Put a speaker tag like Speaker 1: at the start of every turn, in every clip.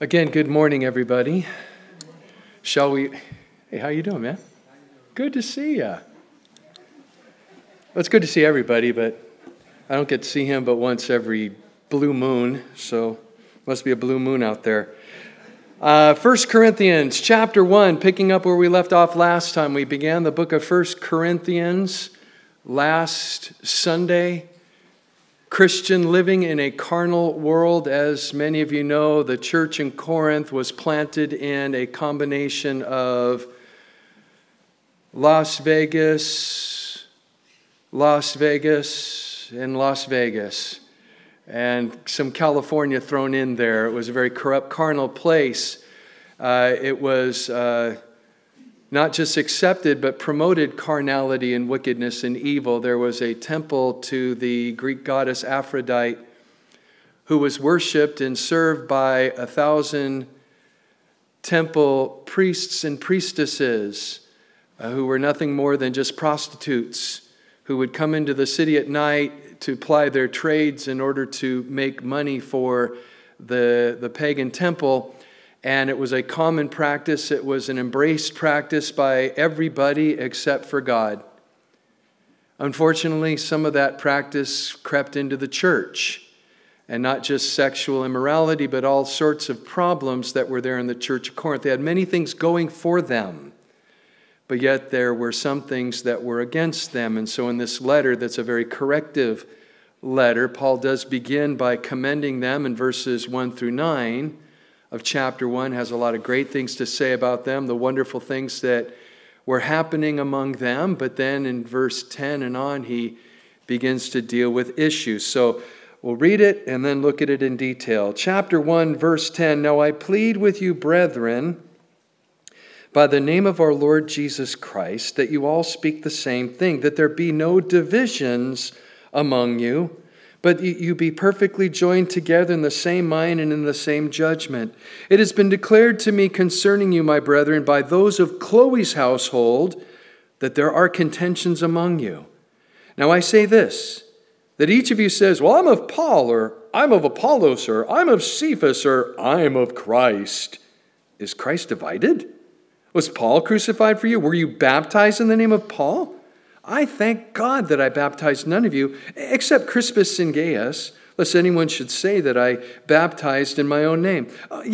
Speaker 1: Again, good morning, everybody. Shall we? Hey, how you doing, man? Good to see you. Well, it's good to see everybody, but I don't get to see him but once every blue moon, so must be a blue moon out there. 1 Corinthians chapter 1, picking up where we left off last time. We began the book of 1 Corinthians last Sunday. Christian living in a carnal world. As many of you know, the church in Corinth was planted in a combination of Las Vegas, and Las Vegas, and some California thrown in there. It was a very corrupt, carnal place. It was not just accepted, but promoted carnality and wickedness and evil. There was a temple to the Greek goddess Aphrodite who was worshipped and served by 1,000 temple priests and priestesses who were nothing more than just prostitutes who would come into the city at night to ply their trades in order to make money for the pagan temple. And it was a common practice. It was an embraced practice by everybody except for God. Unfortunately, some of that practice crept into the church. And not just sexual immorality, but all sorts of problems that were there in the church of Corinth. They had many things going for them. But yet there were some things that were against them. And so in this letter, that's a very corrective letter, Paul does begin by commending them in verses 1 through 9. Of chapter 1, has a lot of great things to say about them, the wonderful things that were happening among them. But then in verse 10 and on, he begins to deal with issues. So we'll read it and then look at it in detail. Chapter 1, verse 10, "Now I plead with you, brethren, by the name of our Lord Jesus Christ, that you all speak the same thing, that there be no divisions among you, but you be perfectly joined together in the same mind and in the same judgment. It has been declared to me concerning you, my brethren, by those of Chloe's household, that there are contentions among you. Now I say this, that each of you says, well, I'm of Paul, or I'm of Apollos, or I'm of Cephas, or I'm of Christ. Is Christ divided? Was Paul crucified for you? Were you baptized in the name of Paul? I thank God that I baptized none of you, except Crispus and Gaius, lest anyone should say that I baptized in my own name.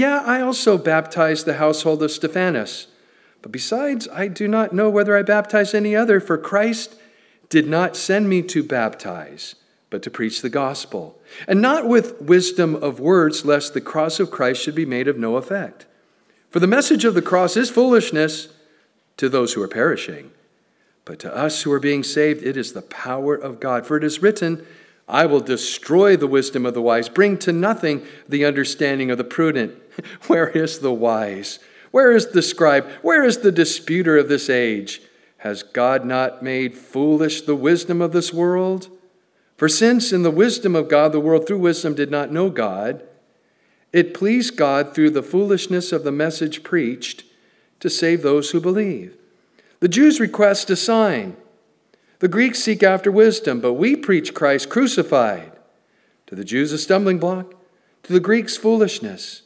Speaker 1: I also baptized the household of Stephanas. But besides, I do not know whether I baptized any other, for Christ did not send me to baptize, but to preach the gospel, and not with wisdom of words, lest the cross of Christ should be made of no effect. For the message of the cross is foolishness to those who are perishing. But to us who are being saved, it is the power of God. For it is written, I will destroy the wisdom of the wise, bring to nothing the understanding of the prudent. Where is the wise? Where is the scribe? Where is the disputer of this age? Has God not made foolish the wisdom of this world? For since in the wisdom of God, the world through wisdom did not know God, it pleased God through the foolishness of the message preached to save those who believe. The Jews request a sign. The Greeks seek after wisdom, but we preach Christ crucified. To the Jews a stumbling block, to the Greeks foolishness.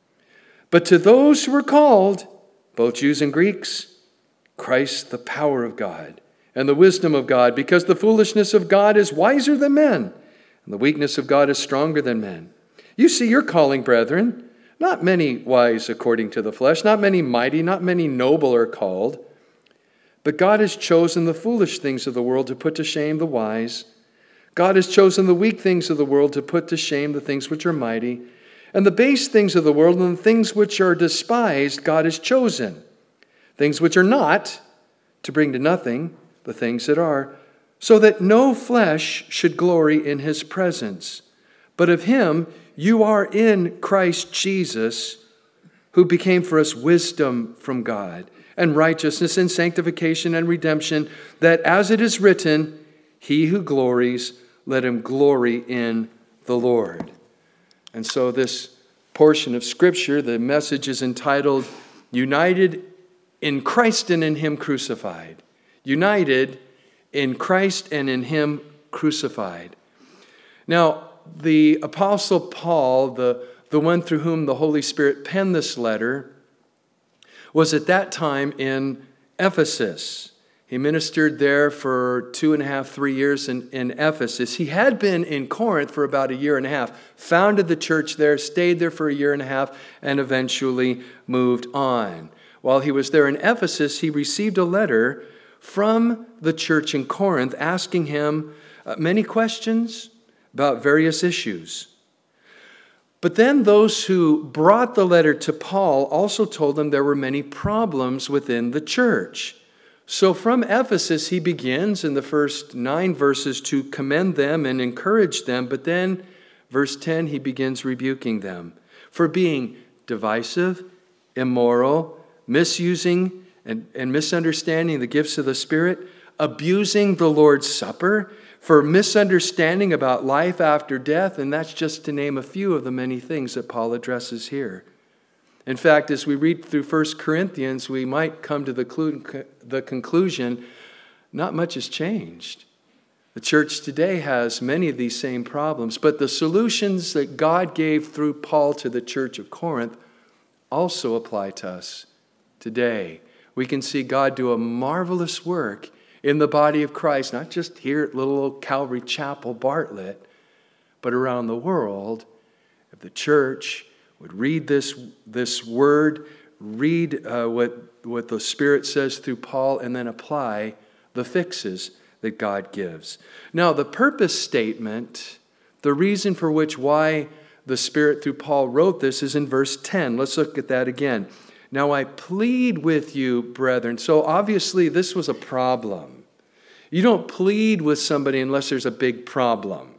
Speaker 1: But to those who are called, both Jews and Greeks, Christ the power of God and the wisdom of God, because the foolishness of God is wiser than men, and the weakness of God is stronger than men. You see your calling, brethren. Not many wise according to the flesh, not many mighty, not many noble are called. But God has chosen the foolish things of the world to put to shame the wise. God has chosen the weak things of the world to put to shame the things which are mighty. And the base things of the world and the things which are despised, God has chosen. Things which are not, to bring to nothing the things that are, so that no flesh should glory in his presence. But of him you are in Christ Jesus, who became for us wisdom from God, and righteousness and sanctification and redemption, that as it is written, he who glories, let him glory in the Lord. And so this portion of Scripture, the message is entitled, United in Christ and in him crucified. United in Christ and in him crucified. Now, the Apostle Paul, the the one through whom the Holy Spirit penned this letter, was at that time in Ephesus. He ministered there for 2.5, 3 years in Ephesus. He had been in Corinth for about 1.5 years, founded the church there, stayed there for 1.5 years, and eventually moved on. While he was there in Ephesus, he received a letter from the church in Corinth asking him many questions about various issues. But then those who brought the letter to Paul also told him there were many problems within the church. So from Ephesus, he begins in the first 9 verses to commend them and encourage them. But then, verse 10, he begins rebuking them for being divisive, immoral, misusing and misunderstanding the gifts of the Spirit, abusing the Lord's Supper, for misunderstanding about life after death, and that's just to name a few of the many things that Paul addresses here. In fact, as we read through 1 Corinthians, we might come to the conclusion, not much has changed. The church today has many of these same problems, but the solutions that God gave through Paul to the church of Corinth also apply to us today. We can see God do a marvelous work in the body of Christ, not just here at little old Calvary Chapel, Bartlett, but around the world. If the church would read this word, read what the Spirit says through Paul, and then apply the fixes that God gives. Now, the purpose statement, the reason for why the Spirit through Paul wrote this is in verse 10. Let's look at that again. Now I plead with you, brethren. So obviously this was a problem. You don't plead with somebody unless there's a big problem.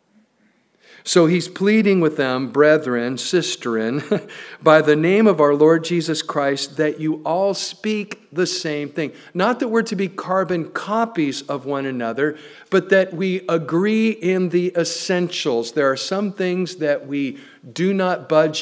Speaker 1: So he's pleading with them, brethren, sisterin, by the name of our Lord Jesus Christ, that you all speak the same thing. Not that we're to be carbon copies of one another, but that we agree in the essentials. There are some things that we do not budge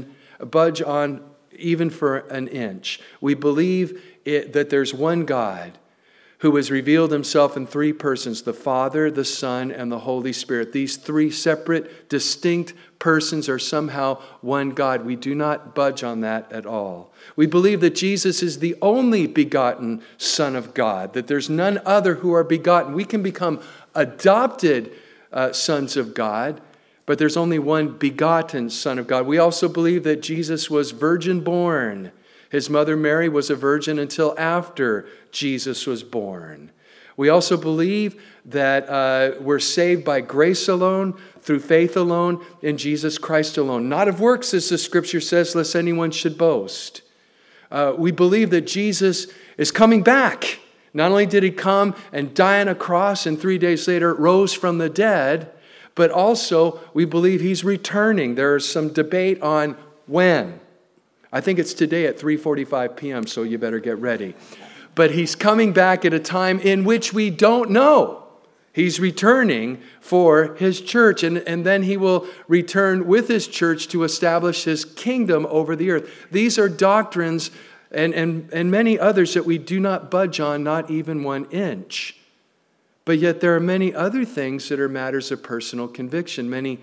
Speaker 1: on even for an inch. We believe that there's one God who has revealed himself in 3 persons, the Father, the Son, and the Holy Spirit. These 3 separate, distinct persons are somehow one God. We do not budge on that at all. We believe that Jesus is the only begotten Son of God, that there's none other who are begotten. We can become adopted sons of God, but there's only one begotten Son of God. We also believe that Jesus was virgin born. His mother Mary was a virgin until after Jesus was born. We also believe that we're saved by grace alone, through faith alone, in Jesus Christ alone. Not of works, as the Scripture says, lest anyone should boast. We believe that Jesus is coming back. Not only did he come and die on a cross and 3 days later rose from the dead, but also we believe he's returning. There is some debate on when. I think it's today at 3:45 p.m., so you better get ready. But he's coming back at a time in which we don't know. He's returning for his church, and then he will return with his church to establish his kingdom over the earth. These are doctrines and many others that we do not budge on, not even 1 inch. But yet there are many other things that are matters of personal conviction, many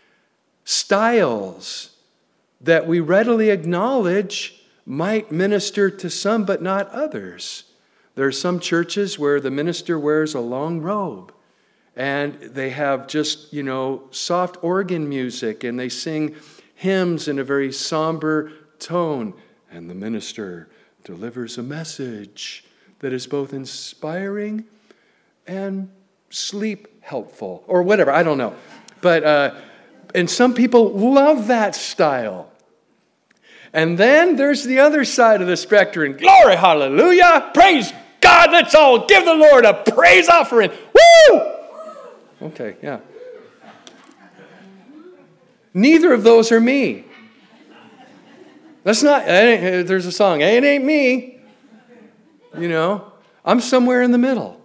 Speaker 1: styles that we readily acknowledge might minister to some but not others. There are some churches where the minister wears a long robe and they have just, soft organ music and they sing hymns in a very somber tone, and the minister delivers a message that is both inspiring and sleep helpful, or whatever, I don't know. But, and some people love that style. And then there's the other side of the spectrum. Glory, hallelujah, praise God, let's all give the Lord a praise offering. Woo! Okay, yeah. Neither of those are me. There's a song, it ain't me. I'm somewhere in the middle.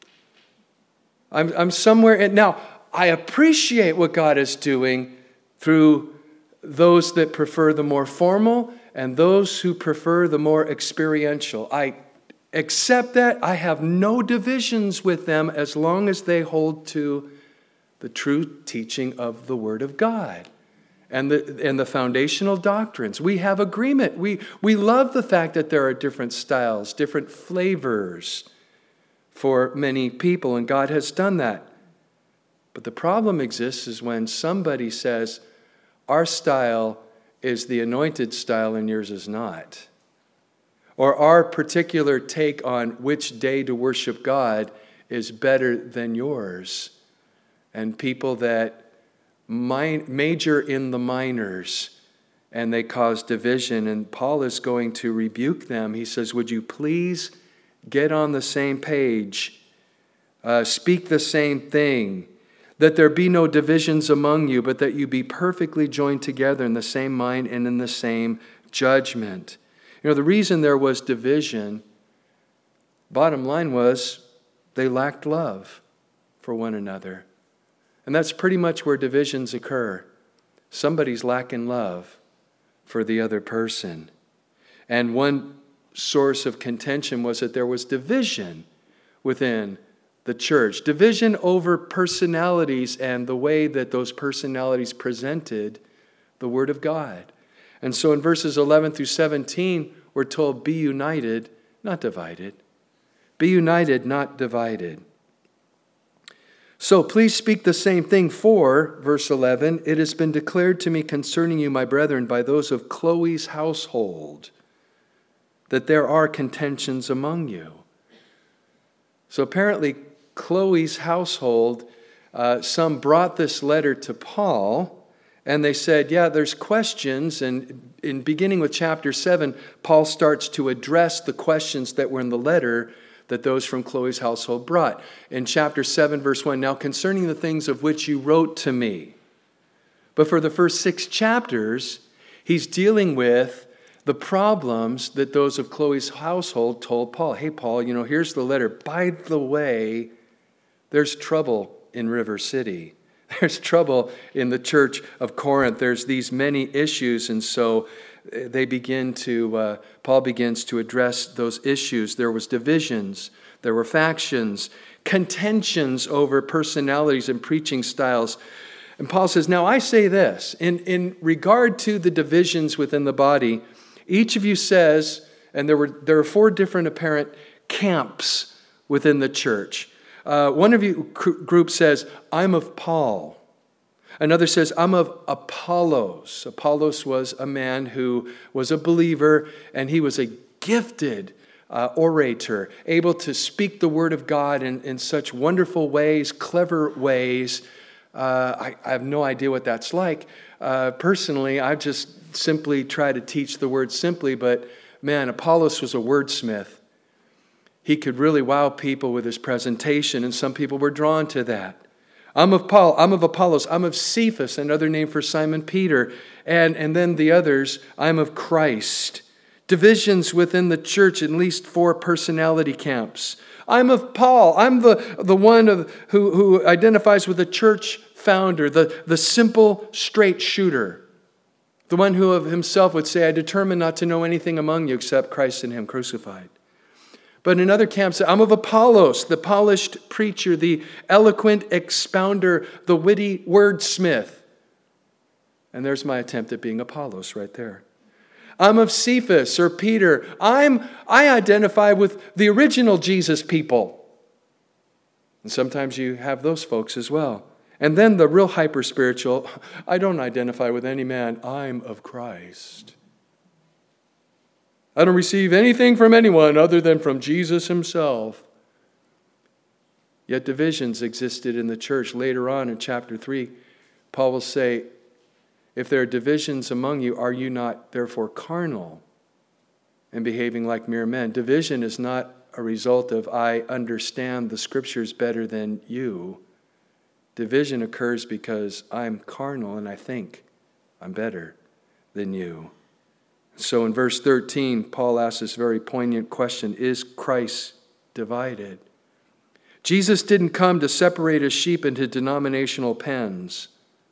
Speaker 1: I'm somewhere. Now, I appreciate what God is doing through those that prefer the more formal and those who prefer the more experiential. I accept that. I have no divisions with them as long as they hold to the true teaching of the Word of God and the foundational doctrines. We have agreement. We love the fact that there are different styles, different flavors for many people, and God has done that. But the problem exists is when somebody says, our style is the anointed style and yours is not. Or our particular take on which day to worship God is better than yours. And people that major in the minors, and they cause division. And Paul is going to rebuke them. He says, would you please get on the same page, speak the same thing, that there be no divisions among you, but that you be perfectly joined together in the same mind and in the same judgment. You know, the reason there was division, bottom line was they lacked love for one another. And that's pretty much where divisions occur. Somebody's lacking love for the other person. And one source of contention was that there was division within the church. Division over personalities and the way that those personalities presented the Word of God. And so in verses 11 through 17, we're told, be united, not divided. Be united, not divided. So please speak the same thing, for, verse 11, it has been declared to me concerning you, my brethren, by those of Chloe's household, that there are contentions among you. So apparently, Chloe's household, some brought this letter to Paul, and they said, yeah, there's questions. And in beginning with chapter 7, Paul starts to address the questions that were in the letter that those from Chloe's household brought. In chapter 7, verse 1, now concerning the things of which you wrote to me. But for the first 6 chapters, he's dealing with the problems that those of Chloe's household told Paul. Hey, Paul, here's the letter. By the way, there's trouble in River City. There's trouble in the church of Corinth. There's these many issues, and so Paul begins to address those issues. There was divisions, there were factions, contentions over personalities and preaching styles. And Paul says, now I say this, in regard to the divisions within the body, each of you says, and there are 4 different apparent camps within the church. One of you group says, I'm of Paul. Another says, I'm of Apollos. Apollos was a man who was a believer, and he was a gifted orator, able to speak the word of God in such wonderful ways, clever ways. I have no idea what that's like. Personally, I just simply try to teach the word simply, but man, Apollos was a wordsmith. He could really wow people with his presentation, and some people were drawn to that. I'm of Paul, I'm of Apollos, I'm of Cephas, another name for Simon Peter, and then the others, I'm of Christ. Divisions within the church, at least 4 personality camps. I'm of Paul, I'm the one who identifies with the church founder, the simple straight shooter, the one who of himself would say, I determined not to know anything among you except Christ and him crucified. But in other camps, I'm of Apollos, the polished preacher, the eloquent expounder, the witty wordsmith. And there's my attempt at being Apollos right there. I'm of Cephas or Peter. I identify with the original Jesus people. And sometimes you have those folks as well. And then the real hyper-spiritual, I don't identify with any man. I'm of Christ. I don't receive anything from anyone other than from Jesus himself. Yet divisions existed in the church. Later on in chapter 3, Paul will say, if there are divisions among you, are you not therefore carnal and behaving like mere men? Division is not a result of I understand the scriptures better than you. Division occurs because I'm carnal and I think I'm better than you. So in verse 13, Paul asks this very poignant question, is Christ divided? Jesus didn't come to separate his sheep into denominational pens.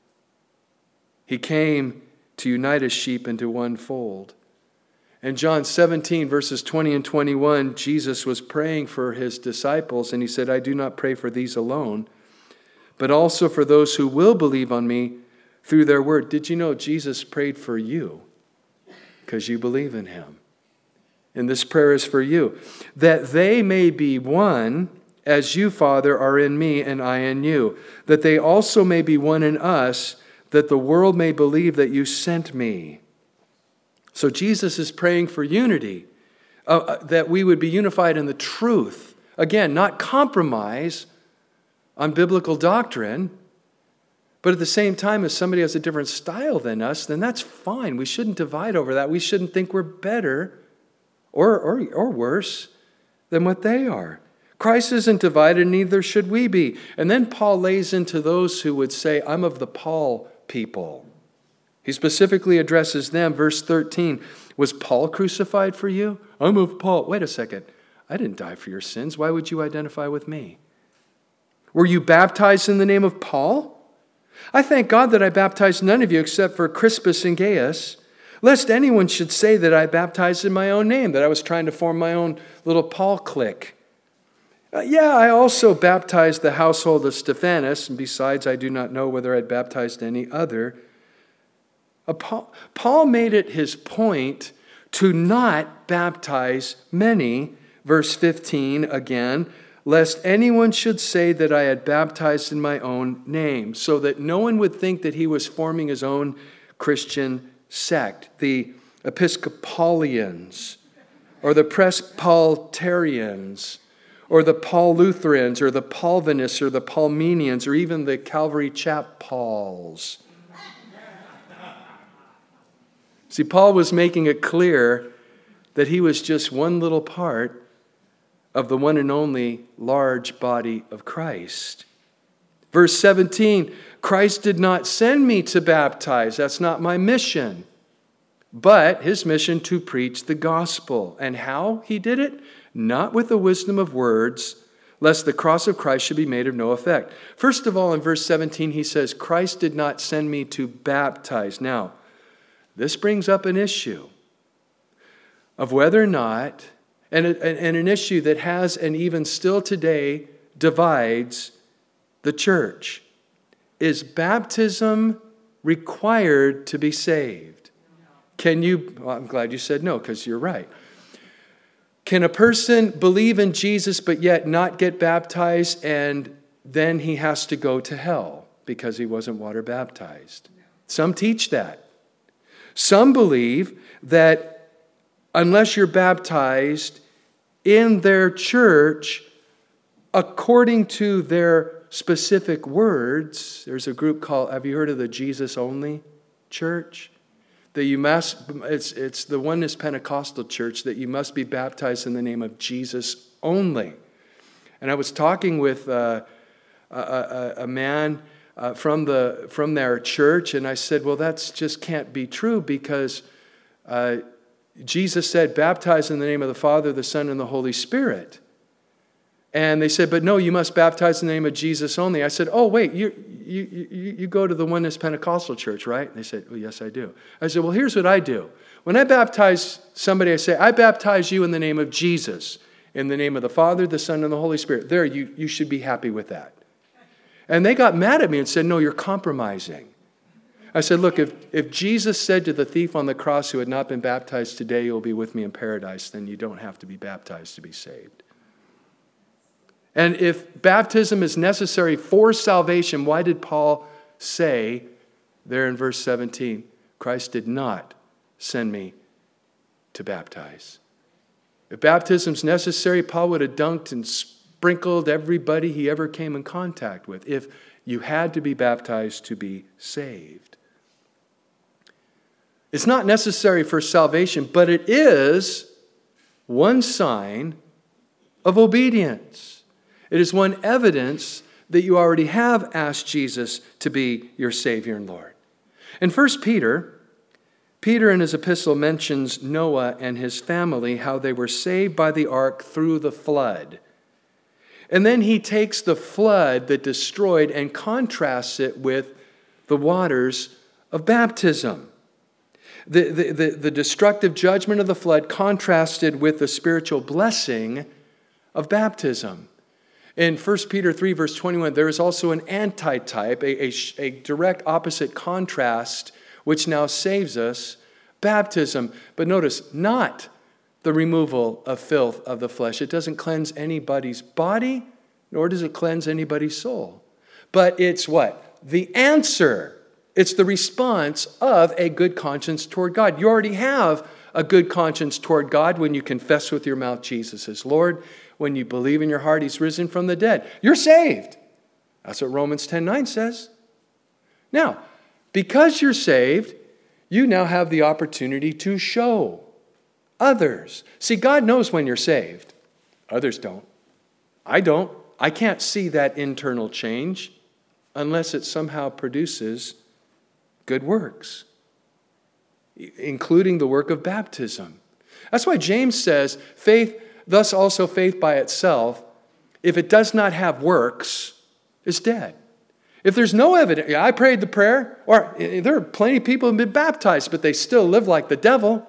Speaker 1: He came to unite his sheep into one fold. In John 17, verses 20 and 21, Jesus was praying for his disciples, and he said, I do not pray for these alone, but also for those who will believe on me through their word. Did you know Jesus prayed for you because you believe in him? And this prayer is for you. That they may be one, as you, Father, are in me and I in you. That they also may be one in us, that the world may believe that you sent me. So Jesus is praying for unity, that we would be unified in the truth. Again, not compromise on biblical doctrine, but at the same time, if somebody has a different style than us, then that's fine. We shouldn't divide over that. We shouldn't think we're better or worse than what they are. Christ isn't divided, neither should we be. And then Paul lays into those who would say, I'm of the Paul people. He specifically addresses them. Verse 13, was Paul crucified for you? I'm of Paul. Wait a second. I didn't die for your sins. Why would you identify with me? Were you baptized in the name of Paul? I thank God that I baptized none of you except for Crispus and Gaius, lest anyone should say that I baptized in my own name, that I was trying to form my own little Paul clique. I also baptized the household of Stephanas, and besides, I do not know whether I baptized any other. Paul made it his point to not baptize many. Verse 15 again, lest anyone should say that I had baptized in my own name, so that no one would think that he was forming his own Christian sect, the Episcopalians, or the Presbyterians, or the Paul Lutherans, or the Paulvinists, or the Palmenians, or even the Calvary Chap Pauls. See, Paul was making it clear that he was just one little part of the one and only large body of Christ. Verse 17, Christ did not send me to baptize. That's not my mission. But his mission to preach the gospel. And how he did it? Not with the wisdom of words, lest the cross of Christ should be made of no effect. First of all, in verse 17, he says, Christ did not send me to baptize. Now, this brings up an issue of whether or not, and an issue that has, and even still today, divides the church. Is baptism required to be saved? I'm glad you said no, because you're right. Can a person believe in Jesus but yet not get baptized, and then he has to go to hell because he wasn't water baptized? Some teach that. Some believe that unless you're baptized in their church according to their specific words, there's a group called, have you heard of the Jesus Only Church? That you must, it's the Oneness Pentecostal Church, that you must be baptized in the name of Jesus only. And I was talking with a man from their church, and I said, well, that's just can't be true, because Jesus said, baptize in the name of the Father, the Son, and the Holy Spirit. And they said, but no, you must baptize in the name of Jesus only. I said, oh, wait, you go to the Oneness Pentecostal Church, right? And they said, oh, yes, I do. I said, well, here's what I do. When I baptize somebody, I say, I baptize you in the name of Jesus, in the name of the Father, the Son, and the Holy Spirit. There, you should be happy with that. And they got mad at me and said, no, you're compromising. I said, look, if Jesus said to the thief on the cross who had not been baptized, today you'll be with me in paradise, then you don't have to be baptized to be saved. And if baptism is necessary for salvation, why did Paul say there in verse 17, Christ did not send me to baptize? If baptism is necessary, Paul would have dunked and sprinkled everybody he ever came in contact with, if you had to be baptized to be saved. It's not necessary for salvation, but it is one sign of obedience. It is one evidence that you already have asked Jesus to be your Savior and Lord. In 1 Peter in his epistle mentions Noah and his family, how they were saved by the ark through the flood. And then he takes the flood that destroyed and contrasts it with the waters of baptism. The destructive judgment of the flood contrasted with the spiritual blessing of baptism. In 1 Peter 3, verse 21, there is also an antitype, a direct opposite contrast, which now saves us, baptism. But notice, not the removal of filth of the flesh. It doesn't cleanse anybody's body, nor does it cleanse anybody's soul. But it's what? The answer. It's the response of a good conscience toward God. You already have a good conscience toward God when you confess with your mouth Jesus is Lord, when you believe in your heart He's risen from the dead. You're saved. That's what Romans 10:9 says. Now, because you're saved, you now have the opportunity to show others. See, God knows when you're saved. Others don't. I don't. I can't see that internal change unless it somehow produces good works, including the work of baptism. That's why James says, faith, thus also faith by itself, if it does not have works, is dead. If there's no evidence, I prayed the prayer, or there are plenty of people who have been baptized, but they still live like the devil.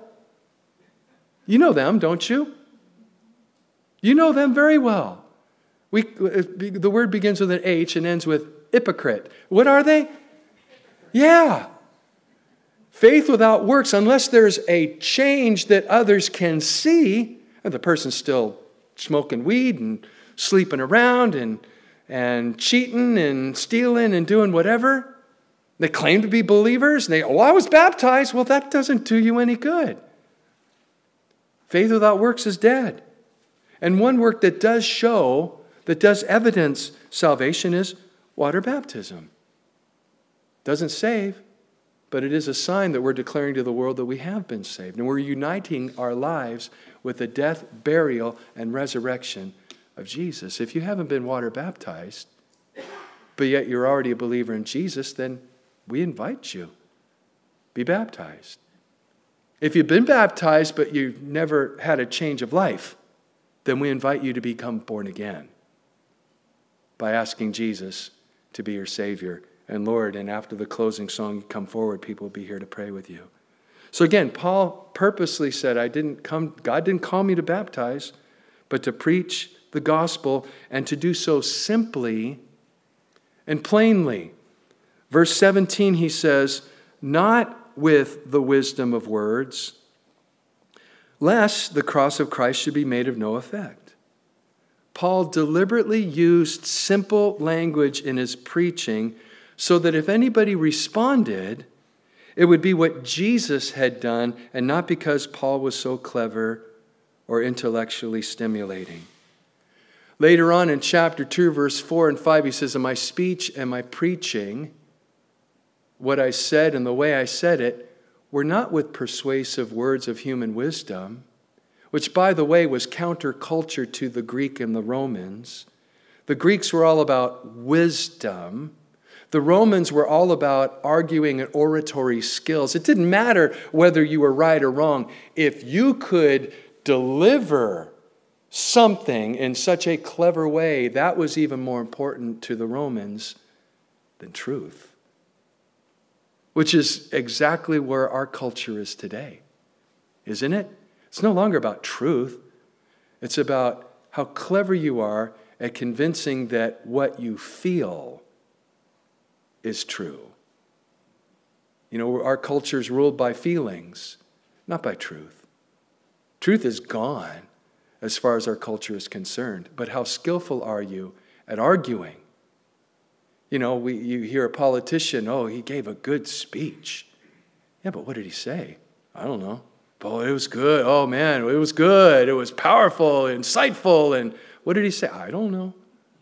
Speaker 1: You know them, don't you? You know them very well. The word begins with an H and ends with hypocrite. What are they? Yeah. Faith without works, unless there's a change that others can see, and the person's still smoking weed and sleeping around and cheating and stealing and doing whatever. They claim to be believers. And I was baptized. Well, that doesn't do you any good. Faith without works is dead. And one work that does show, that does evidence salvation is water baptism. Doesn't save, but it is a sign that we're declaring to the world that we have been saved. And we're uniting our lives with the death, burial, and resurrection of Jesus. If you haven't been water baptized, but yet you're already a believer in Jesus, then we invite you. Be baptized. If you've been baptized, but you've never had a change of life, then we invite you to become born again by asking Jesus to be your Savior and Lord. And after the closing song, you come forward, people will be here to pray with you. So again, Paul purposely said, God didn't call me to baptize, but to preach the gospel and to do so simply and plainly. Verse 17, he says, not with the wisdom of words, lest the cross of Christ should be made of no effect. Paul deliberately used simple language in his preaching so that if anybody responded, it would be what Jesus had done and not because Paul was so clever or intellectually stimulating. Later on in chapter 2, verse 4 and 5, he says, in my speech and my preaching, what I said and the way I said it were not with persuasive words of human wisdom, which, by the way, was counterculture to the Greek and the Romans. The Greeks were all about wisdom. The Romans were all about arguing and oratory skills. It didn't matter whether you were right or wrong. If you could deliver something in such a clever way, that was even more important to the Romans than truth. Which is exactly where our culture is today, isn't it? It's no longer about truth. It's about how clever you are at convincing that what you feel is true. You know, our culture is ruled by feelings, not by truth. Truth is gone as far as our culture is concerned. But how skillful are you at arguing? You know, you hear a politician, oh, he gave a good speech. Yeah, but what did he say? I don't know. Oh, it was good. Oh, man, it was good. It was powerful, insightful. And what did he say? I don't know.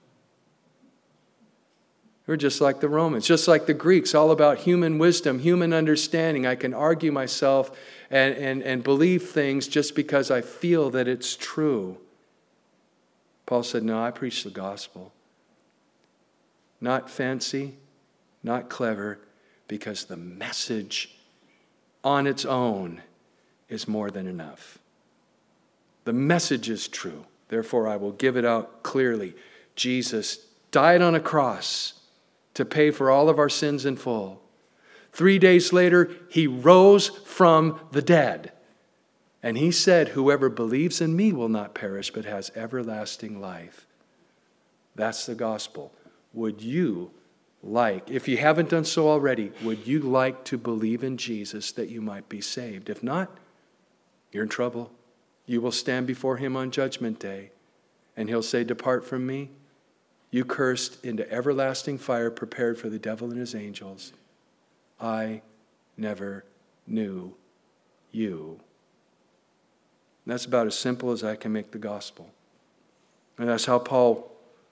Speaker 1: We're just like the Romans, just like the Greeks, all about human wisdom, human understanding. I can argue myself and believe things just because I feel that it's true. Paul said, no, I preach the gospel. Not fancy, not clever, because the message on its own is more than enough. The message is true. Therefore, I will give it out clearly. Jesus died on a cross to pay for all of our sins in full. 3 days later, he rose from the dead. And he said, whoever believes in me will not perish, but has everlasting life. That's the gospel. Would you like, if you haven't done so already, would you like to believe in Jesus that you might be saved? If not, you're in trouble. You will stand before him on Judgment Day, and he'll say, "Depart from me, you cursed, into everlasting fire prepared for the devil and his angels. I never knew you." And that's about as simple as I can make the gospel. And that's how Paul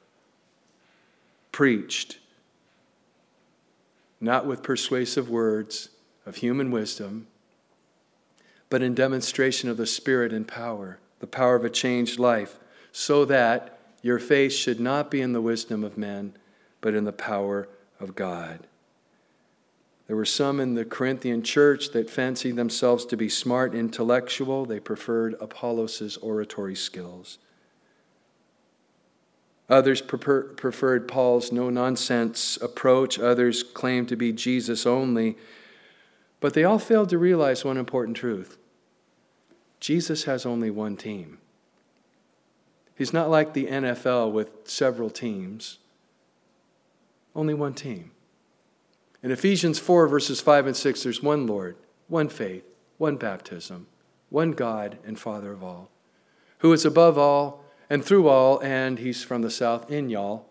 Speaker 1: preached, not with persuasive words of human wisdom, but in demonstration of the Spirit and power, the power of a changed life, so that your faith should not be in the wisdom of men, but in the power of God. There were some in the Corinthian church that fancied themselves to be smart, intellectual. They preferred Apollos' oratory skills. Others preferred Paul's no-nonsense approach. Others claimed to be Jesus only. But they all failed to realize one important truth. Jesus has only one team. He's not like the NFL with several teams. Only one team. In Ephesians 4, verses 5 and 6, there's one Lord, one faith, one baptism, one God and Father of all, who is above all and through all, and he's from the south, in y'all.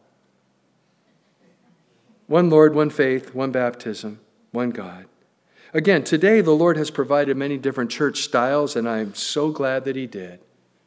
Speaker 1: One Lord, one faith, one baptism, one God. Again, today the Lord has provided many different church styles, and I'm so glad that he did.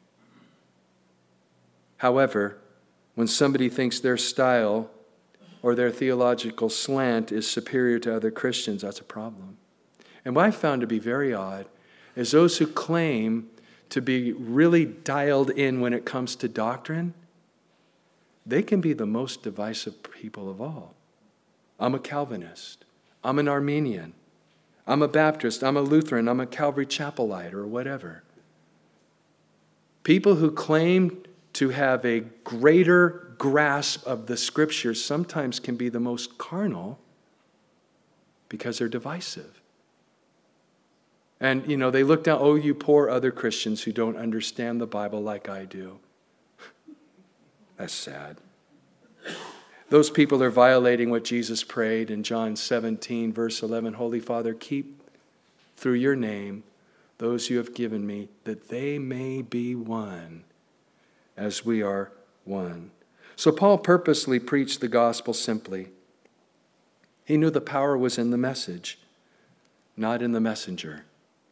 Speaker 1: However, when somebody thinks their style or their theological slant is superior to other Christians, that's a problem. And what I found to be very odd is those who claim to be really dialed in when it comes to doctrine, they can be the most divisive people of all. I'm a Calvinist. I'm an Arminian. I'm a Baptist. I'm a Lutheran. I'm a Calvary Chapelite or whatever. People who claim to have a greater grasp of the Scriptures sometimes can be the most carnal because they're divisive. And, they look down, "Oh, you poor other Christians who don't understand the Bible like I do." That's sad. Those people are violating what Jesus prayed in John 17, verse 11. "Holy Father, keep through your name those you have given me, that they may be one as we are one." So Paul purposely preached the gospel simply. He knew the power was in the message, not in the messenger.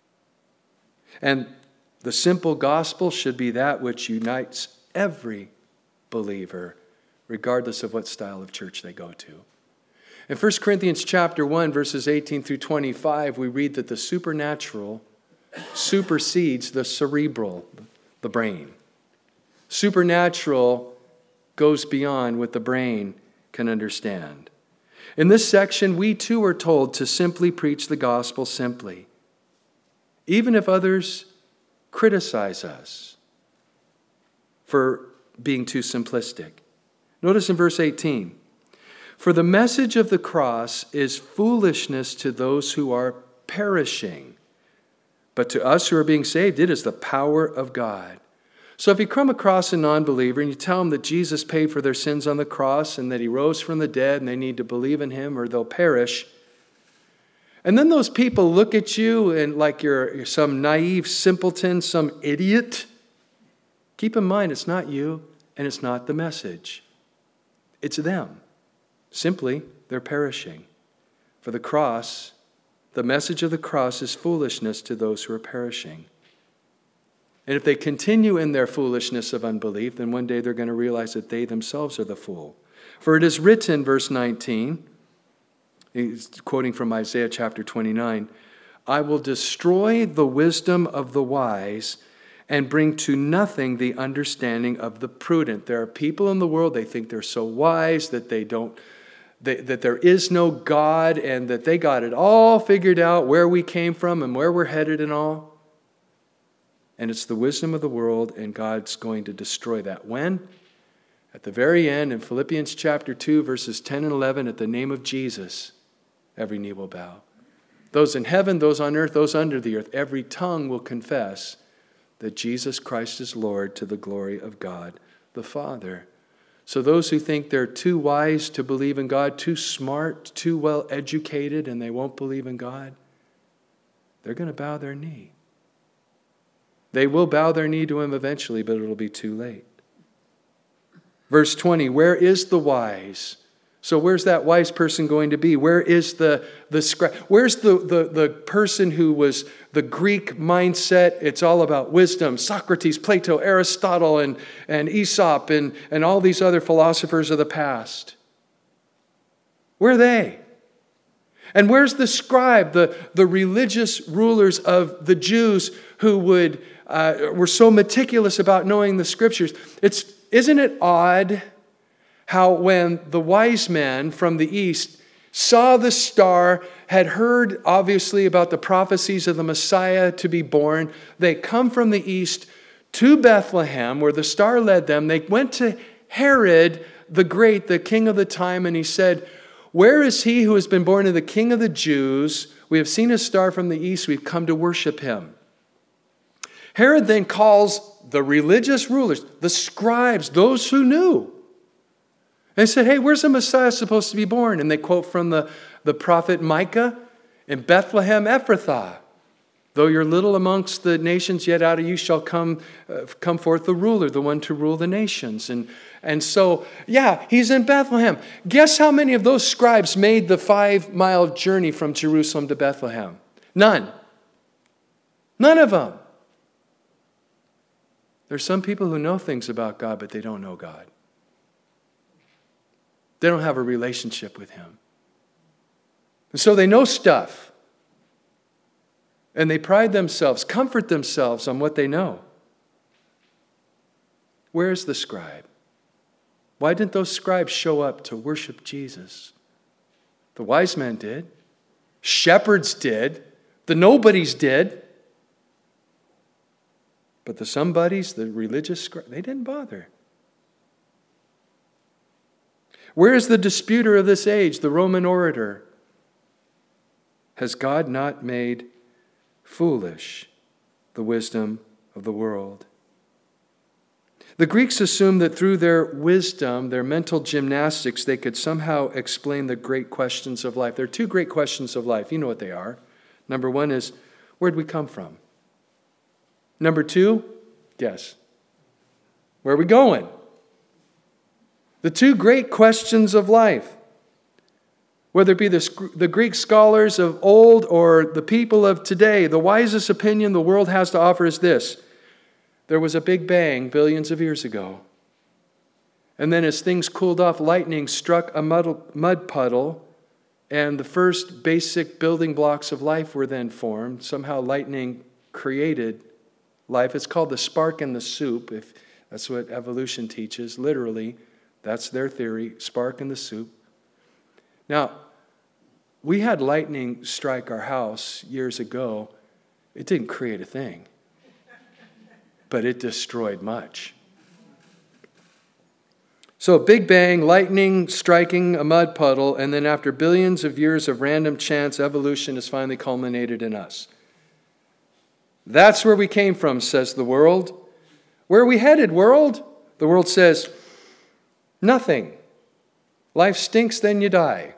Speaker 1: And the simple gospel should be that which unites every believer, regardless of what style of church they go to. In 1 Corinthians chapter 1, verses 18 through 25, we read that the supernatural supersedes the cerebral, the brain. Supernatural goes beyond what the brain can understand. In this section, we too are told to simply preach the gospel simply, even if others criticize us for being too simplistic. Notice in verse 18, "For the message of the cross is foolishness to those who are perishing, but to us who are being saved, it is the power of God." So if you come across a non-believer and you tell them that Jesus paid for their sins on the cross and that he rose from the dead and they need to believe in him or they'll perish, and then those people look at you and like you're some naive simpleton, some idiot, keep in mind it's not you and it's not the message. It's them. Simply, they're perishing. For the cross, the message of the cross is foolishness to those who are perishing. And if they continue in their foolishness of unbelief, then one day they're going to realize that they themselves are the fool. For it is written, verse 19, he's quoting from Isaiah chapter 29, "I will destroy the wisdom of the wise and bring to nothing the understanding of the prudent." There are people in the world, they think they're so wise that that there is no God and that they got it all figured out, where we came from and where we're headed and all. And it's the wisdom of the world, and God's going to destroy that. When? At the very end, in Philippians chapter 2, verses 10 and 11, at the name of Jesus, every knee will bow. Those in heaven, those on earth, those under the earth, every tongue will confess that Jesus Christ is Lord, to the glory of God the Father. So those who think they're too wise to believe in God, too smart, too well educated, and they won't believe in God, they're going to bow their knee. They will bow their knee to him eventually, but it'll be too late. Verse 20, where is the wise? So where's that wise person going to be? Where is the scribe? Where's the person who was the Greek mindset? It's all about wisdom. Socrates, Plato, Aristotle, and Aesop, and all these other philosophers of the past. Where are they? And where's the scribe, the religious rulers of the Jews who were so meticulous about knowing the scriptures? Isn't it odd how when the wise men from the east saw the star, had heard obviously about the prophecies of the Messiah to be born, they come from the east to Bethlehem where the star led them. They went to Herod the Great, the king of the time, and he said, where is he who has been born of the King of the Jews? We have seen a star from the east. We've come to worship him. Herod then calls the religious rulers, the scribes, those who knew. They said, hey, where's the Messiah supposed to be born? And they quote from the prophet Micah, in Bethlehem Ephrathah. Though you're little amongst the nations, yet out of you shall come forth the ruler, the one to rule the nations. And so, yeah, he's in Bethlehem. Guess how many of those scribes made the 5-mile journey from Jerusalem to Bethlehem? None. None of them. There's some people who know things about God, but they don't know God. They don't have a relationship with him. And so they know stuff. And they pride themselves, comfort themselves on what they know. Where's the scribe? Why didn't those scribes show up to worship Jesus? The wise men did. Shepherds did. The nobodies did. But the somebodies, the religious scribes, they didn't bother. Where is the disputer of this age, the Roman orator? Has God not made foolish the wisdom of the world? The Greeks assumed that through their wisdom, their mental gymnastics, they could somehow explain the great questions of life. There are 2 great questions of life. You know what they are. Number 1 is, where'd we come from? Number 2, guess. Where are we going? The 2 great questions of life. Whether it be the Greek scholars of old or the people of today, the wisest opinion the world has to offer is this. There was a big bang billions of years ago. And then as things cooled off, lightning struck a mud puddle, and the first basic building blocks of life were then formed. Somehow lightning created life. It's called the spark in the soup, if that's what evolution teaches, literally. That's their theory, spark in the soup. Now, we had lightning strike our house years ago. It didn't create a thing, but it destroyed much. So Big Bang, lightning striking a mud puddle, and then after billions of years of random chance, evolution has finally culminated in us. That's where we came from, says the world. Where are we headed, world? The world says, nothing. Life stinks, then you die.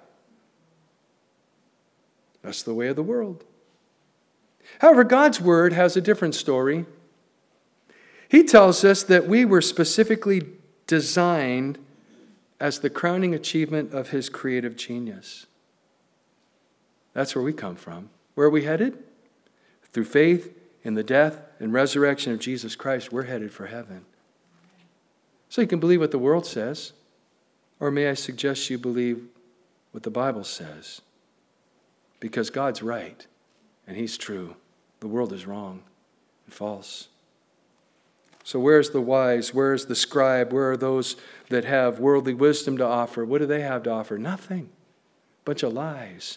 Speaker 1: That's the way of the world. However, God's word has a different story. He tells us that we were specifically designed as the crowning achievement of his creative genius. That's where we come from. Where are we headed? Through faith in the death and resurrection of Jesus Christ, we're headed for heaven. So you can believe what the world says, or may I suggest you believe what the Bible says? Because God's right, and he's true. The world is wrong and false. So where's the wise? Where's the scribe? Where are those that have worldly wisdom to offer? What do they have to offer? Nothing. Bunch of lies.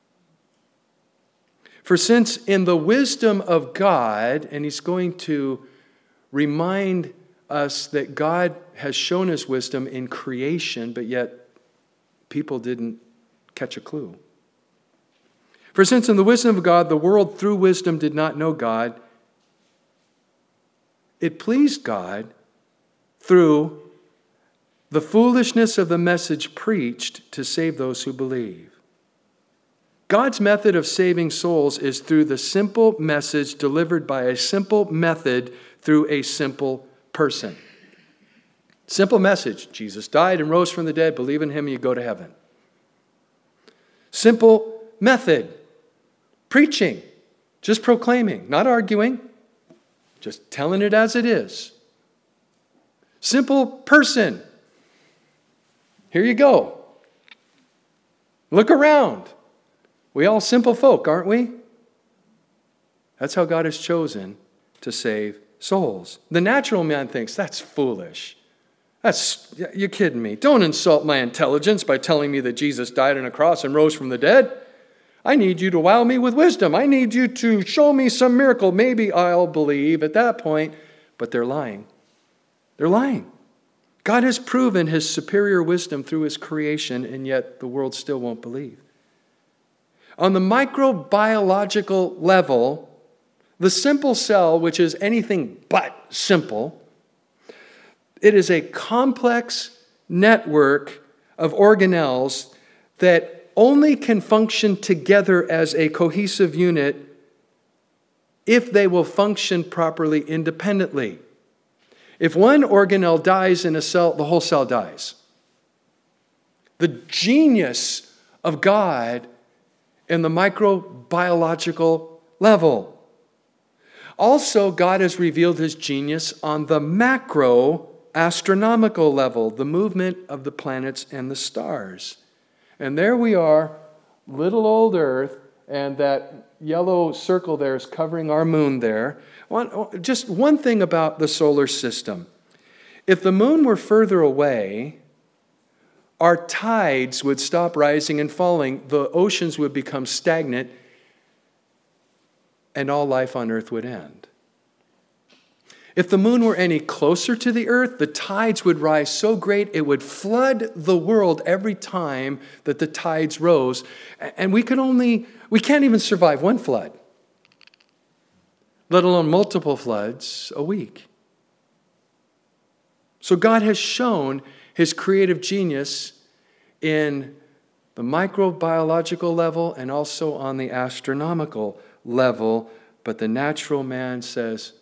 Speaker 1: For since in the wisdom of God, and he's going to remind us that God has shown his wisdom in creation, but yet people didn't catch a clue. For since in the wisdom of God, the world through wisdom did not know God, it pleased God through the foolishness of the message preached to save those who believe. God's method of saving souls is through the simple message delivered by a simple method through a simple person. Simple message. Jesus died and rose from the dead. Believe in him and you go to heaven. Simple method. Preaching. Just proclaiming. Not arguing. Just telling it as it is. Simple person. Here you go. Look around. We all simple folk, aren't we? That's how God has chosen to save souls. The natural man thinks, that's foolish. You're kidding me. Don't insult my intelligence by telling me that Jesus died on a cross and rose from the dead. I need you to wow me with wisdom. I need you to show me some miracle. Maybe I'll believe at that point. But they're lying. They're lying. God has proven his superior wisdom through his creation, and yet the world still won't believe. On the microbiological level, the simple cell, which is anything but simple, it is a complex network of organelles that only can function together as a cohesive unit if they will function properly independently. If one organelle dies in a cell, the whole cell dies. The genius of God in the microbiological level. Also, God has revealed his genius on the macro-astronomical level, the movement of the planets and the stars. And there we are, little old Earth, and that yellow circle there is covering our moon there. Just one thing about the solar system. If the moon were further away, our tides would stop rising and falling, the oceans would become stagnant, and all life on earth would end. If the moon were any closer to the earth, the tides would rise so great it would flood the world every time that the tides rose. And we can't even survive one flood, let alone multiple floods a week. So God has shown his creative genius in the microbiological level and also on the astronomical level, but the natural man says,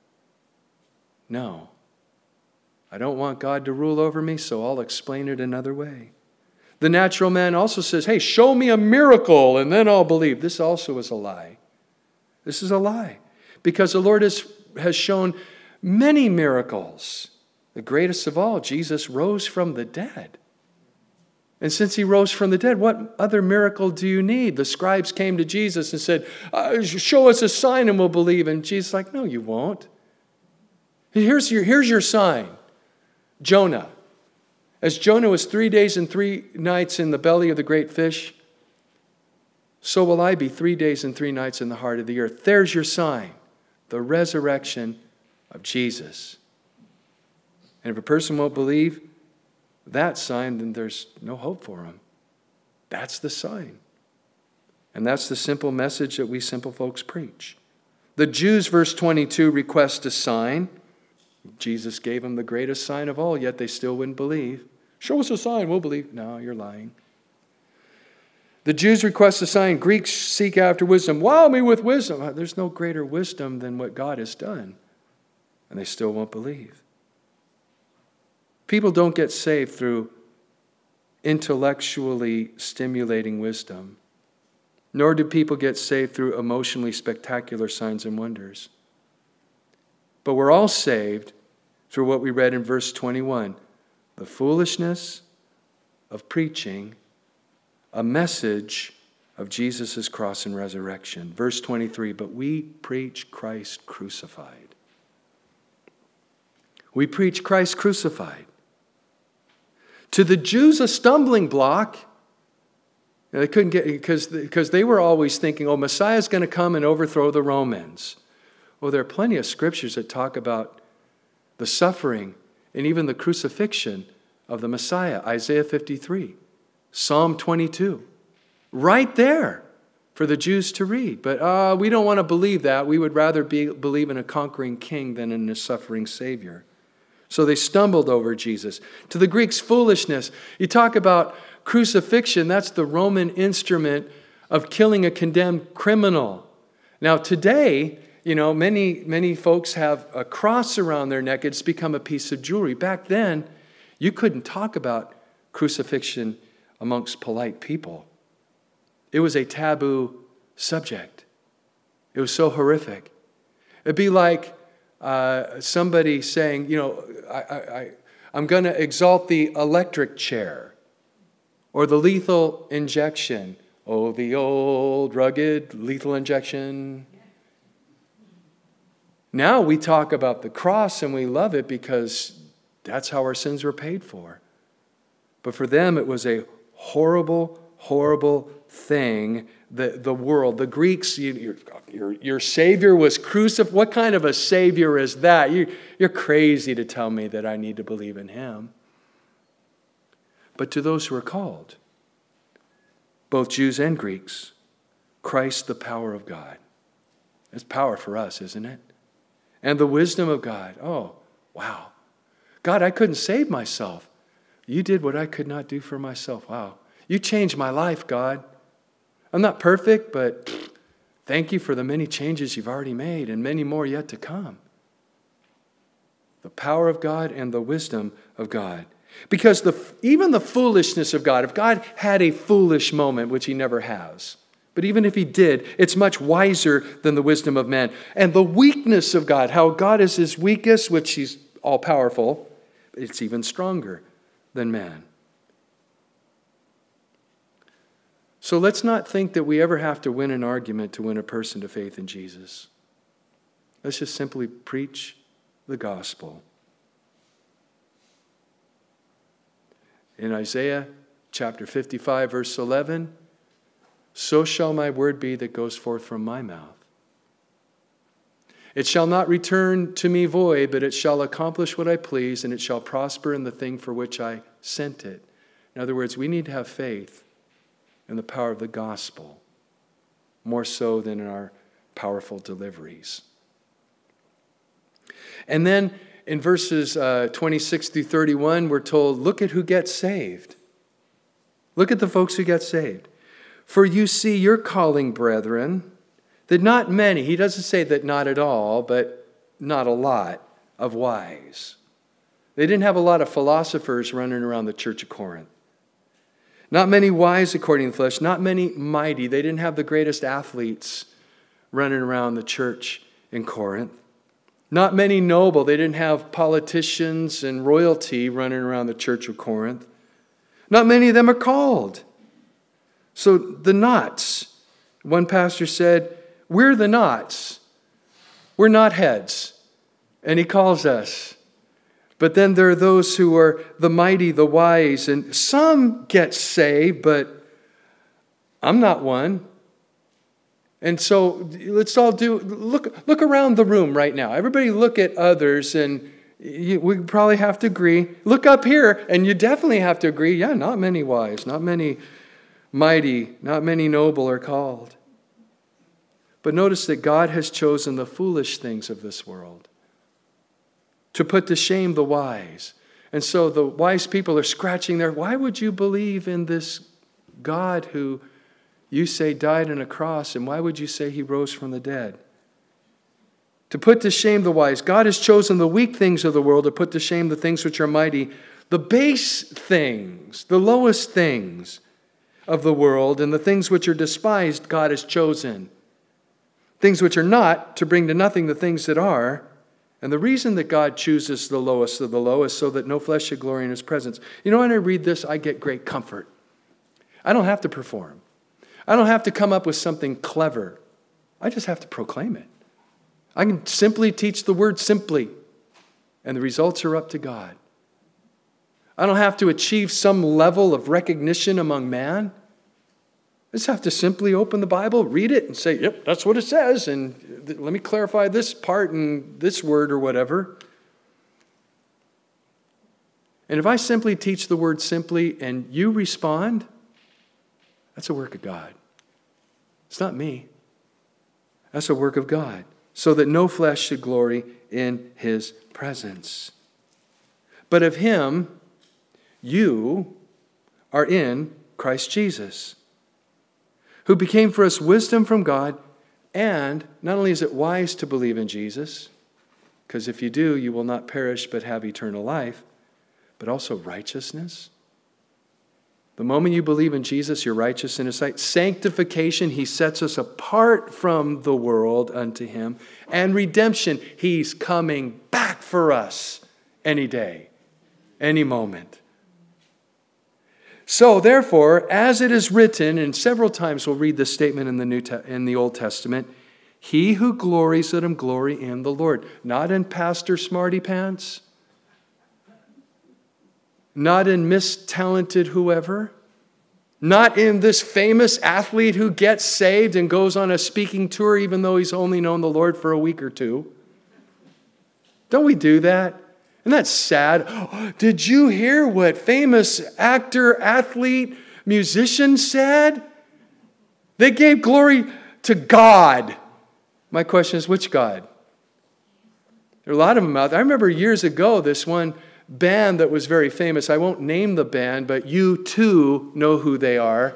Speaker 1: no, I don't want God to rule over me, so I'll explain it another way. The natural man also says, hey, show me a miracle and then I'll believe. This also is a lie. This is a lie because the Lord has shown many miracles. The greatest of all, Jesus rose from the dead. And since he rose from the dead, what other miracle do you need? The scribes came to Jesus and said, show us a sign and we'll believe. And Jesus is like, no, you won't. Here's your sign. Jonah. As Jonah was 3 days and 3 nights in the belly of the great fish, so will I be 3 days and 3 nights in the heart of the earth. There's your sign. The resurrection of Jesus. And if a person won't believe that sign, then there's no hope for him. That's the sign. And that's the simple message that we simple folks preach. The Jews, verse 22, request a sign. Jesus gave them the greatest sign of all, yet they still wouldn't believe. Show us a sign, we'll believe. No, you're lying. The Jews request a sign. Greeks seek after wisdom. Wow me with wisdom. There's no greater wisdom than what God has done. And they still won't believe. People don't get saved through intellectually stimulating wisdom, nor do people get saved through emotionally spectacular signs and wonders. But we're all saved through what we read in verse 21, the foolishness of preaching a message of Jesus' cross and resurrection. Verse 23, but we preach Christ crucified. We preach Christ crucified. To the Jews, a stumbling block. They couldn't get, because they were always thinking, oh, Messiah's going to come and overthrow the Romans. Well, there are plenty of scriptures that talk about the suffering and even the crucifixion of the Messiah. Isaiah 53, Psalm 22. Right there for the Jews to read. But we don't want to believe that. We would rather believe in a conquering king than in a suffering Savior. So they stumbled over Jesus. To the Greeks, foolishness. You talk about crucifixion, that's the Roman instrument of killing a condemned criminal. Now today, many folks have a cross around their neck. It's become a piece of jewelry. Back then, you couldn't talk about crucifixion amongst polite people. It was a taboo subject. It was so horrific. It'd be like somebody saying, I'm going to exalt the electric chair or the lethal injection. Oh, the old rugged lethal injection. Now we talk about the cross and we love it because that's how our sins were paid for. But for them, it was a horrible, horrible thing. The world, the Greeks, your Savior was crucified. What kind of a Savior is that? You're crazy to tell me that I need to believe in Him. But to those who are called, both Jews and Greeks, Christ, the power of God. It's power for us, isn't it? And the wisdom of God. Oh, wow. God, I couldn't save myself. You did what I could not do for myself. Wow. You changed my life, God. I'm not perfect, but thank you for the many changes you've already made and many more yet to come. The power of God and the wisdom of God. Because even the foolishness of God, if God had a foolish moment, which He never has, but even if He did, it's much wiser than the wisdom of man. And the weakness of God, how God is His weakest, which He's all-powerful, it's even stronger than man. So let's not think that we ever have to win an argument to win a person to faith in Jesus. Let's just simply preach the gospel. In Isaiah chapter 55, verse 11, so shall my word be that goes forth from my mouth. It shall not return to me void, but it shall accomplish what I please, and it shall prosper in the thing for which I sent it. In other words, we need to have faith in the power of the gospel, more so than in our powerful deliveries. And then in verses 26 through 31, we're told, look at who gets saved. Look at the folks who get saved. For you see your calling, brethren, that not many, he doesn't say that not at all, but not a lot of wise. They didn't have a lot of philosophers running around the church of Corinth. Not many wise according to the flesh, not many mighty. They didn't have the greatest athletes running around the church in Corinth. Not many noble. They didn't have politicians and royalty running around the church of Corinth. Not many of them are called. So the knots. One pastor said, we're the knots. We're not heads. And he calls us. But then there are those who are the mighty, the wise, and some get saved, but I'm not one. And so let's all look around the room right now. Everybody look at others, and we probably have to agree. Look up here, and you definitely have to agree, yeah, not many wise, not many mighty, not many noble are called. But notice that God has chosen the foolish things of this world to put to shame the wise. And so the wise people are scratching their, why would you believe in this God who you say died on a cross, and why would you say He rose from the dead? To put to shame the wise. God has chosen the weak things of the world to put to shame the things which are mighty. The base things, the lowest things of the world, and the things which are despised, God has chosen. Things which are not, to bring to nothing the things that are. And the reason that God chooses the lowest of the low is so that no flesh should glory in His presence. You know, when I read this, I get great comfort. I don't have to perform. I don't have to come up with something clever. I just have to proclaim it. I can simply teach the word simply, and the results are up to God. I don't have to achieve some level of recognition among man. I just have to simply open the Bible, read it, and say, yep, that's what it says, and let me clarify this part and this word or whatever. And if I simply teach the word simply and you respond, that's a work of God. It's not me. That's a work of God, so that no flesh should glory in His presence. But of him, you are in Christ Jesus, who became for us wisdom from God. And not only is it wise to believe in Jesus, because if you do, you will not perish but have eternal life, but also righteousness. The moment you believe in Jesus, you're righteous in His sight. Sanctification, He sets us apart from the world unto Him. And redemption, He's coming back for us any day, any moment. So therefore, as it is written, and several times we'll read this statement in the Old Testament, he who glories, let him glory in the Lord. Not in Pastor Smarty Pants, not in Miss Talented whoever, not in this famous athlete who gets saved and goes on a speaking tour even though he's only known the Lord for a week or two. Don't we do that? Isn't that sad? Oh, did you hear what famous actor, athlete, musician said? They gave glory to God. My question is, which God? There are a lot of them out there. I remember years ago, this one band that was very famous. I won't name the band, but you too know who they are.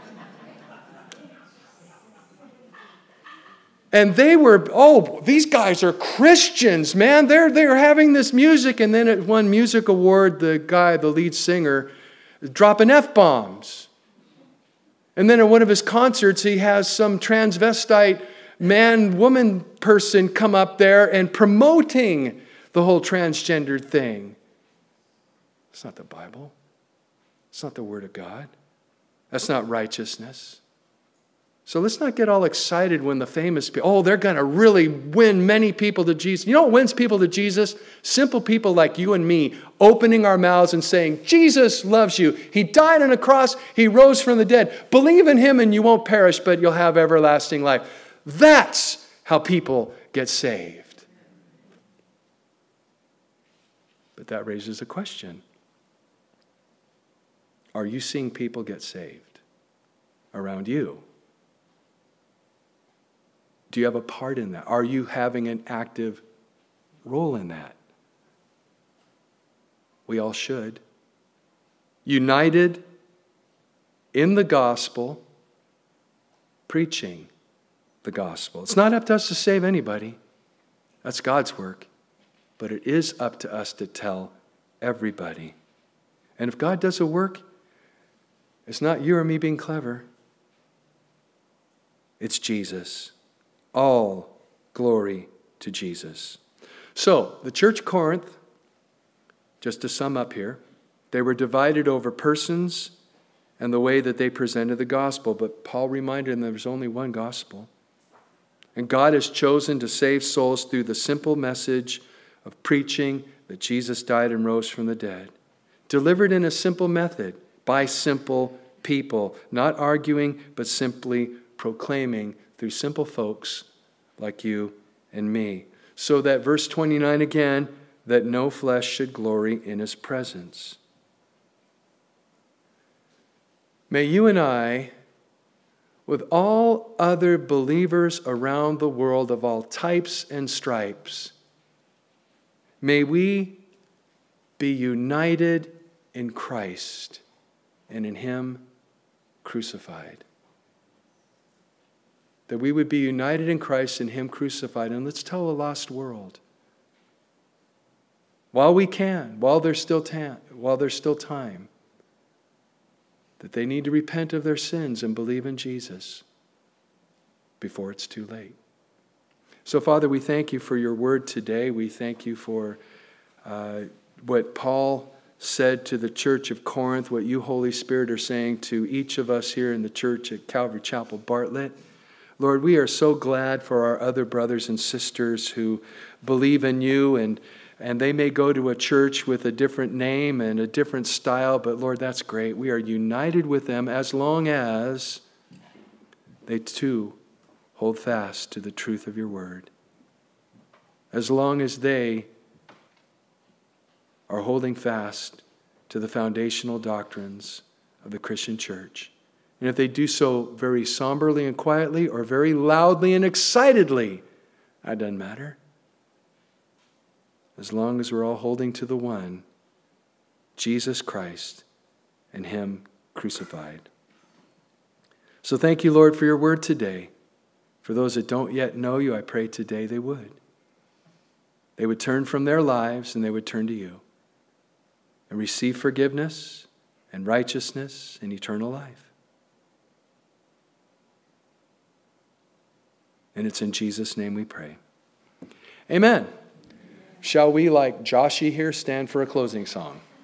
Speaker 1: And they were, these guys are Christians, man. They're having this music. And then at one music award, the lead singer, dropping F-bombs. And then at one of his concerts, he has some transvestite man-woman person come up there and promoting the whole transgender thing. It's not the Bible. It's not the Word of God. That's not righteousness. So let's not get all excited when the famous people, they're going to really win many people to Jesus. You know what wins people to Jesus? Simple people like you and me opening our mouths and saying, Jesus loves you. He died on a cross. He rose from the dead. Believe in Him and you won't perish, but you'll have everlasting life. That's how people get saved. But that raises a question. Are you seeing people get saved around you? Do you have a part in that? Are you having an active role in that? We all should. United in the gospel, preaching the gospel. It's not up to us to save anybody. That's God's work. But it is up to us to tell everybody. And if God does a work, it's not you or me being clever. It's Jesus. All glory to Jesus. So, the church of Corinth, just to sum up here, they were divided over persons and the way that they presented the gospel. But Paul reminded them there's only one gospel. And God has chosen to save souls through the simple message of preaching that Jesus died and rose from the dead. Delivered in a simple method by simple people. Not arguing, but simply proclaiming through simple folks like you and me. So that verse 29 again, that no flesh should glory in His presence. May you and I, with all other believers around the world of all types and stripes, may we be united in Christ and in Him crucified. That we would be united in Christ and Him crucified. And let's tell a lost world, while we can, while there's still time, that they need to repent of their sins and believe in Jesus before it's too late. So, Father, we thank You for Your word today. We thank You for what Paul said to the church of Corinth, what You, Holy Spirit, are saying to each of us here in the church at Calvary Chapel Bartlett. Lord, we are so glad for our other brothers and sisters who believe in You, and they may go to a church with a different name and a different style, but Lord, that's great. We are united with them as long as they too hold fast to the truth of Your word. As long as they are holding fast to the foundational doctrines of the Christian church. And if they do so very somberly and quietly or very loudly and excitedly, that doesn't matter. As long as we're all holding to the one Jesus Christ and him crucified. So thank you, Lord, for your word today. For those that don't yet know you, I pray today they would. They would turn from their lives and they would turn to you and receive forgiveness and righteousness and eternal life. And it's in Jesus' name we pray. Amen. Shall we, like Joshie here, stand for a closing song?